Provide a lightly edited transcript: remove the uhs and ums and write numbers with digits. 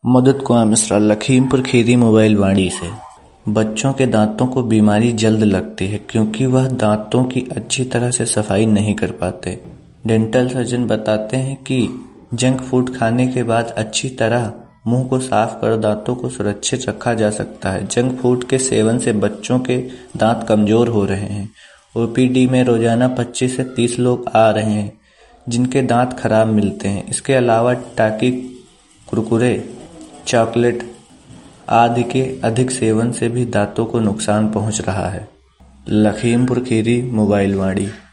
मदद कुमार मिश्रा, लखीमपुर खीरी मोबाइल वाणी से। बच्चों के दांतों को बीमारी जल्द लगती है क्योंकि वह दांतों की अच्छी तरह से सफाई नहीं कर पाते। डेंटल सर्जन बताते हैं कि जंक फूड खाने के बाद अच्छी तरह मुंह को साफ कर दांतों को सुरक्षित रखा जा सकता है। जंक फूड के सेवन से बच्चों के दांत कमजोर हो रहे हैं। ओपीडी में रोजाना 25 से 30 लोग आ रहे हैं जिनके दांत खराब मिलते हैं। इसके अलावा टाकी, कुरकुरे, चॉकलेट आदि के अधिक सेवन से भी दांतों को नुकसान पहुंच रहा है। लखीमपुर खीरी मोबाइल वाणी।